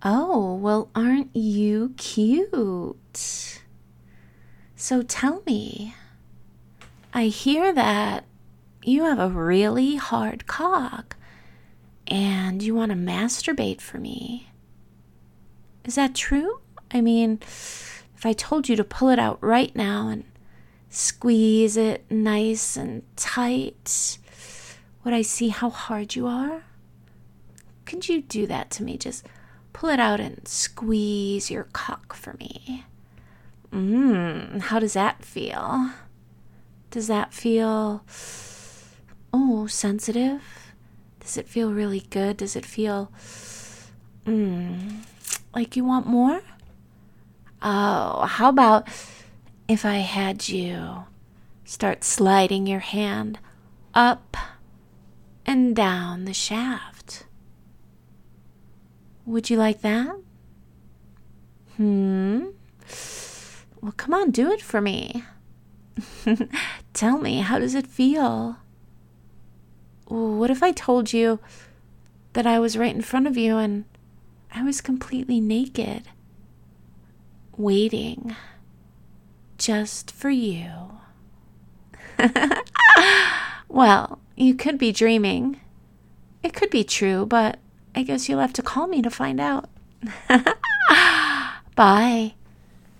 Oh, well, aren't you cute? So tell me, I hear that you have a really hard cock and you want to masturbate for me. Is that true? I mean, if I told you to pull it out right now and squeeze it nice and tight, would I see how hard you are? Could you do that to me? Just pull it out and squeeze your cock for me. How does that feel? Does that feel, sensitive? Does it feel really good? Does it feel, like you want more? Oh, how about if I had you start sliding your hand up and down the shaft? Would you like that? Well, come on, do it for me. Tell me, how does it feel? What if I told you that I was right in front of you and I was completely naked, waiting just for you? Well, you could be dreaming. It could be true, but I guess you'll have to call me to find out. Bye.